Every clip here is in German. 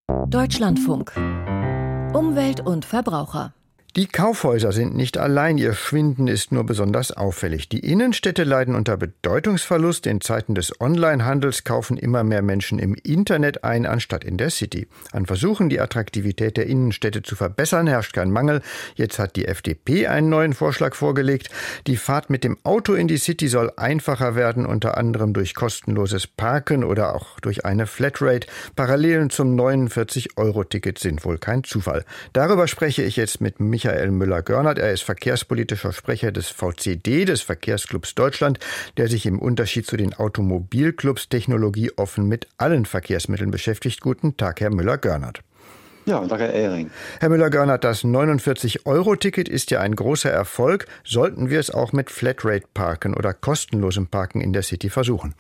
Deutschlandfunk. Umwelt und Verbraucher. Die Kaufhäuser sind nicht allein, ihr Schwinden ist nur besonders auffällig. Die Innenstädte leiden unter Bedeutungsverlust. In Zeiten des Onlinehandels kaufen immer mehr Menschen im Internet ein, anstatt in der City. An Versuchen, die Attraktivität der Innenstädte zu verbessern, herrscht kein Mangel. Jetzt hat die FDP einen neuen Vorschlag vorgelegt. Die Fahrt mit dem Auto in die City soll einfacher werden, unter anderem durch kostenloses Parken oder auch durch eine Flatrate. Parallelen zum 49-Euro-Ticket sind wohl kein Zufall. Darüber spreche ich jetzt mit Michael Müller-Görnert. Er ist verkehrspolitischer Sprecher des VCD, des Verkehrsclubs Deutschland, der sich im Unterschied zu den Automobilclubs technologieoffen mit allen Verkehrsmitteln beschäftigt. Guten Tag, Herr Müller-Görnert. Ja, danke, Herr Ehring. Herr Müller-Görnert, das 49-Euro-Ticket ist ja ein großer Erfolg. Sollten wir es auch mit Flatrate-Parken oder kostenlosem Parken in der City versuchen?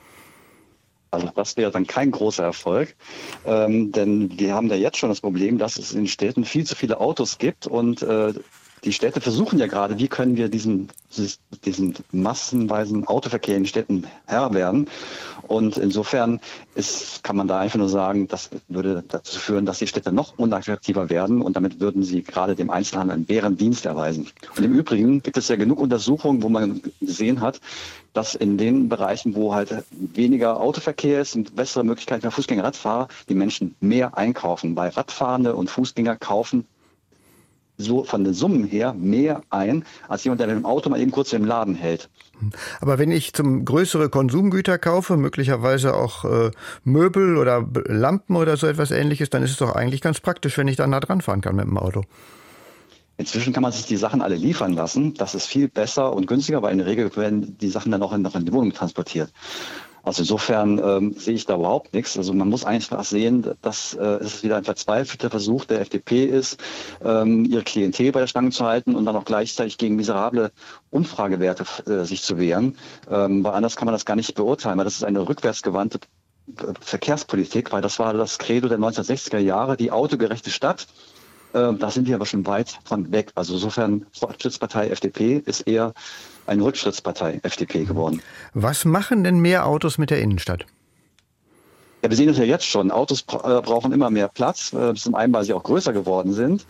Also das wäre dann kein großer Erfolg, denn wir haben ja jetzt schon das Problem, dass es in Städten viel zu viele Autos gibt und die Städte versuchen ja gerade, wie können wir diesen massenweisen Autoverkehr in Städten Herr werden. Und insofern kann man da einfach nur sagen, das würde dazu führen, dass die Städte noch unattraktiver werden und damit würden sie gerade dem Einzelhandel einen Bärendienst erweisen. Und im Übrigen gibt es ja genug Untersuchungen, wo man gesehen hat, dass in den Bereichen, wo halt weniger Autoverkehr ist und bessere Möglichkeiten für Fußgänger, Radfahrer, die Menschen mehr einkaufen. Weil Radfahrende und Fußgänger kaufen so von den Summen her mehr ein, als jemand, der mit dem Auto mal eben kurz im Laden hält. Aber wenn ich zum größere Konsumgüter kaufe, möglicherweise auch Möbel oder Lampen oder so etwas Ähnliches, dann ist es doch eigentlich ganz praktisch, wenn ich da nah dran fahren kann mit dem Auto. Inzwischen kann man sich die Sachen alle liefern lassen. Das ist viel besser und günstiger, weil in der Regel werden die Sachen dann auch noch in die Wohnung transportiert. Also insofern sehe ich da überhaupt nichts. Also man muss einfach sehen, dass es wieder ein verzweifelter Versuch der FDP ist, ihre Klientel bei der Stange zu halten und dann auch gleichzeitig gegen miserable Umfragewerte sich zu wehren. Weil anders kann man das gar nicht beurteilen, weil das ist eine rückwärtsgewandte Verkehrspolitik, weil das war das Credo der 1960er Jahre, die autogerechte Stadt. Da sind wir aber schon weit von weg. Also insofern, Fortschrittspartei FDP ist eher eine Rückschrittspartei FDP geworden. Was machen denn mehr Autos mit der Innenstadt? Ja, wir sehen das ja jetzt schon. Autos brauchen immer mehr Platz, zum einen, weil sie auch größer geworden sind.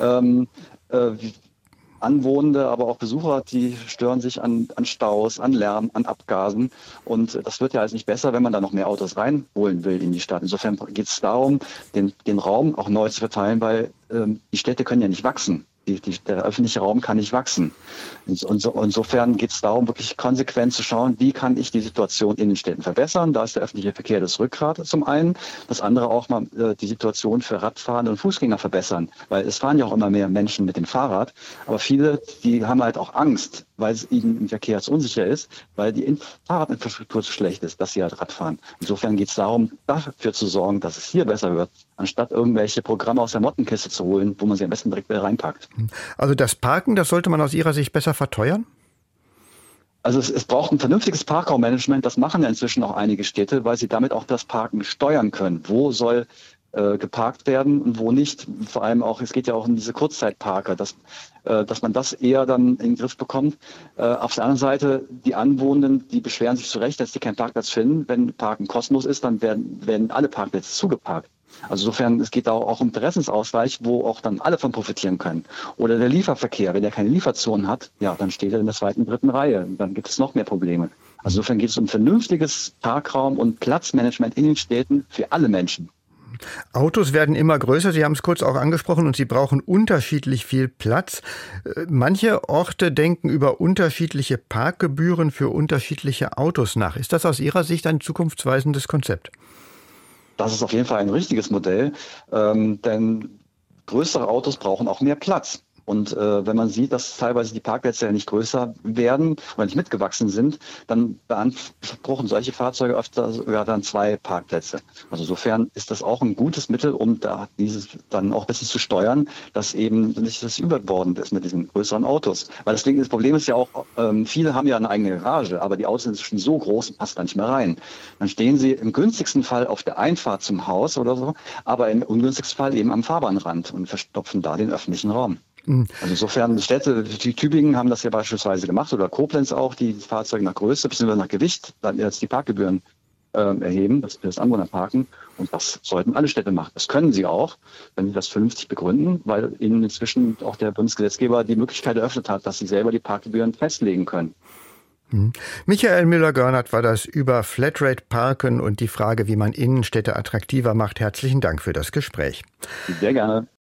Anwohnende, aber auch Besucher, die stören sich an Staus, an Lärm, an Abgasen. Und das wird ja alles nicht besser, wenn man da noch mehr Autos reinholen will in die Stadt. Insofern geht es darum, den Raum auch neu zu verteilen, weil die Städte können ja nicht wachsen. Der öffentliche Raum kann nicht wachsen. Insofern geht es darum, wirklich konsequent zu schauen, wie kann ich die Situation in den Städten verbessern. Da ist der öffentliche Verkehr das Rückgrat zum einen. Das andere auch mal die Situation für Radfahrende und Fußgänger verbessern. Weil es fahren ja auch immer mehr Menschen mit dem Fahrrad. Aber viele, die haben halt auch Angst, weil es ihnen im Verkehr zu unsicher ist, weil die Fahrradinfrastruktur zu schlecht ist, dass sie halt Rad fahren. Insofern geht es darum, dafür zu sorgen, dass es hier besser wird, anstatt irgendwelche Programme aus der Mottenkiste zu holen, wo man sie am besten direkt wieder reinpackt. Also das Parken, das sollte man aus Ihrer Sicht besser verteuern? Also es braucht ein vernünftiges Parkraummanagement. Das machen ja inzwischen auch einige Städte, weil sie damit auch das Parken steuern können. Wo soll geparkt werden und wo nicht? Vor allem auch, es geht ja auch um diese Kurzzeitparker, dass man das eher dann in den Griff bekommt. Auf der anderen Seite, die Anwohnenden, die beschweren sich zu Recht, dass sie keinen Parkplatz finden. Wenn Parken kostenlos ist, dann werden alle Parkplätze zugeparkt. Also insofern, es geht auch um Interessensausgleich, wo auch dann alle von profitieren können. Oder der Lieferverkehr, wenn der keine Lieferzonen hat, ja, dann steht er in der zweiten, dritten Reihe. Dann gibt es noch mehr Probleme. Also insofern geht es um vernünftiges Parkraum- und Platzmanagement in den Städten für alle Menschen. Autos werden immer größer, Sie haben es kurz auch angesprochen, und sie brauchen unterschiedlich viel Platz. Manche Orte denken über unterschiedliche Parkgebühren für unterschiedliche Autos nach. Ist das aus Ihrer Sicht ein zukunftsweisendes Konzept? Das ist auf jeden Fall ein richtiges Modell, denn größere Autos brauchen auch mehr Platz. Und wenn man sieht, dass teilweise die Parkplätze ja nicht größer werden oder nicht mitgewachsen sind, dann beanspruchen solche Fahrzeuge öfter sogar dann 2 Parkplätze. Also insofern ist das auch ein gutes Mittel, um da dieses dann auch ein bisschen zu steuern, dass eben nicht das überbordend ist mit diesen größeren Autos. Weil das Problem ist ja auch, viele haben ja eine eigene Garage, aber die Autos sind schon so groß und passen da nicht mehr rein. Dann stehen sie im günstigsten Fall auf der Einfahrt zum Haus oder so, aber im ungünstigsten Fall eben am Fahrbahnrand und verstopfen da den öffentlichen Raum. Also insofern, Städte, die Tübingen haben das ja beispielsweise gemacht oder Koblenz auch, die Fahrzeuge nach Größe bzw. nach Gewicht dann jetzt die Parkgebühren erheben, das Anwohnerparken. Und das sollten alle Städte machen. Das können sie auch, wenn sie das vernünftig begründen, weil ihnen inzwischen auch der Bundesgesetzgeber die Möglichkeit eröffnet hat, dass sie selber die Parkgebühren festlegen können. Michael Müller-Görnert war das über Flatrate-Parken und die Frage, wie man Innenstädte attraktiver macht. Herzlichen Dank für das Gespräch. Sehr gerne.